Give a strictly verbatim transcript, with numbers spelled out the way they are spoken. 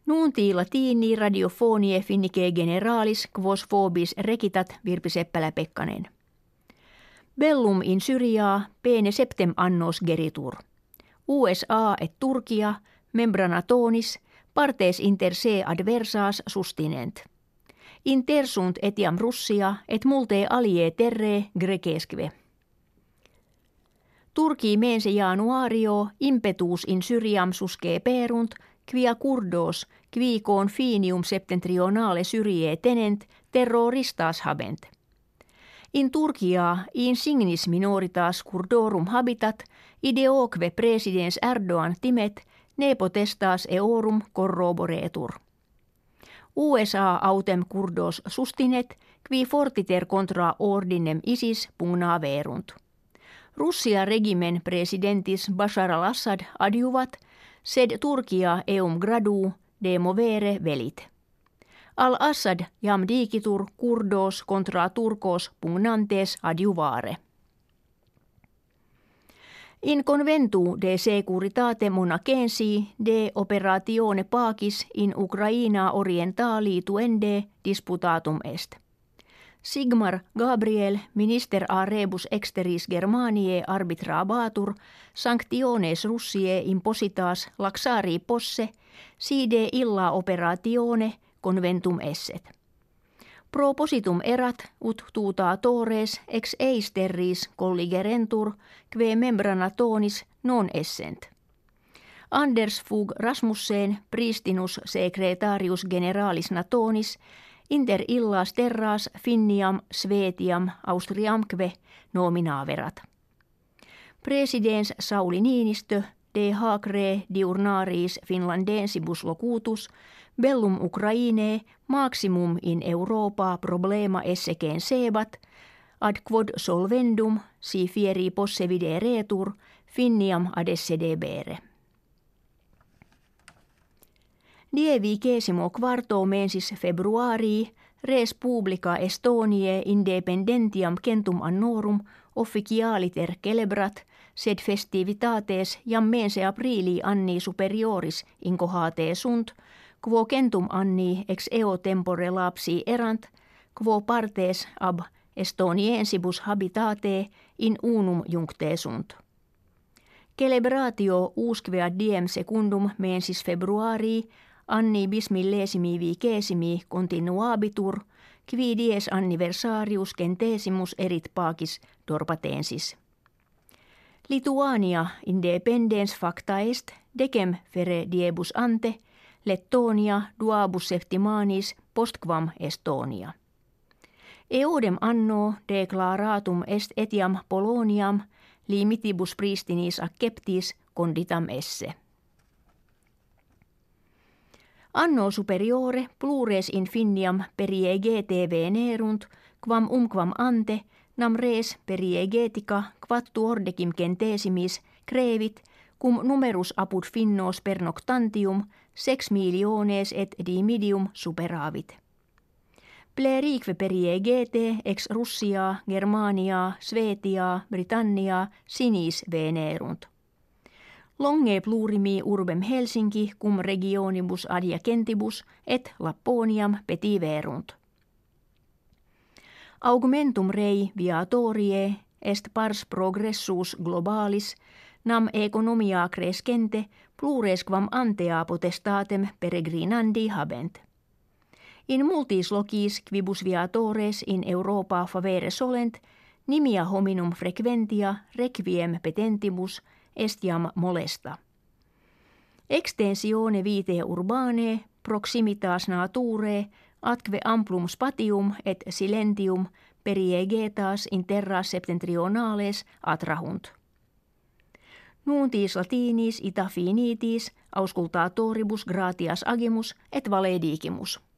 Nunti latini radiofonie finnike generalis quos vobis recitat Virpi Seppälä-Pekkanen. Bellum in Syriaa pene septem annos geritur. U S A et Turkia membranatonis partes inter se adversas sustinent. Intersunt etiam Russia et multe alie terre grecesque. Turki mense januario impetus in Syriam susce perunt, quia curdos, qui confinium septentrionale Syriae tenent, terroristas habent. In Turkia in signis minoritas curdorum habitat, ideoque presidens Erdogan timet, ne potestas eorum corroboretur. U S A autem curdos sustinet, qui fortiter contra ordinem ISIS pugna verunt. Russia regimen presidentis Bashar al-Assad adjuvat, sed Turkia eum gradu de movere velit. Al-Assad jam digitur curdos contra turcos pugnantes adjuvare. In conventu de securitate monacensi de operatione pacis in Ukraina orientali tuende disputatum est. Sigmar Gabriel, minister a rebus exteris Germaniae arbitrabatur, sanctiones Russie impositas laxari posse, side illa operatione conventum esset. Propositum erat ut tutatores ex eis terris colligerentur, kve membranatonis non essent. Anders Fogh Rasmussen, pristinus secretarius generalis natonis, inter illas terras Finniam, Svetiam, Austriamque nominaverat. Presidens Sauli Niinistö, de hacre diurnaris Finlandensibus locutus, bellum Ukrainae maximum in Europa problema esseken sebat, ad quod solvendum si fieri posse videretur, Finniam adesse debere. Die vicesimo quarto mensis februarii res publica Estoniae independentiam centum annorum officialiter celebrat, sed festivitates jam mense aprili anni superioris incohate sunt, quo centum anni ex eo tempore lapsi erant, quo partes ab Estoniensibus habitate in unum juncte sunt. Celebratio usquea diem secundum mensis februarii anni bismillesimi vicesimi continuabitur, qui dies anniversarius centesimus erit pacis dorpatensis. Lituania independens facta est, decem fere diebus ante, Lettonia duabus septimanis postquam Estonia. Eodem anno declaratum est etiam Poloniam limitibus pristinis acceptis conditam esse. Anno superiore plures in Finniam periegete venerunt, quam umquam ante, nam res periegetica quattuordecim centesimis crevit, cum numerus apud finnos per noctantium sex miliones et dimidium superavit. Plerique periegete ex Russia, Germania, Svetia, Britannia sinis venerunt. Longe plurimi urbem Helsinki cum regionibus adiacentibus et Lapponiam petiverunt. Augmentum rei viatorie est pars progressus globalis, nam economia crescente plures quam antea potestatem peregrinandi habent. In multis locis quibus viatores in Europa favere solent, nimia hominum frequentia requiem petentibus est jam molesta. Extensione vitae urbanae proximitas naturae atque amplum spatium et silentium periegetas in terras septentrionales atrahunt. Nuntis latinis ita finitis auscultatoribus gratias agimus et valedigimus.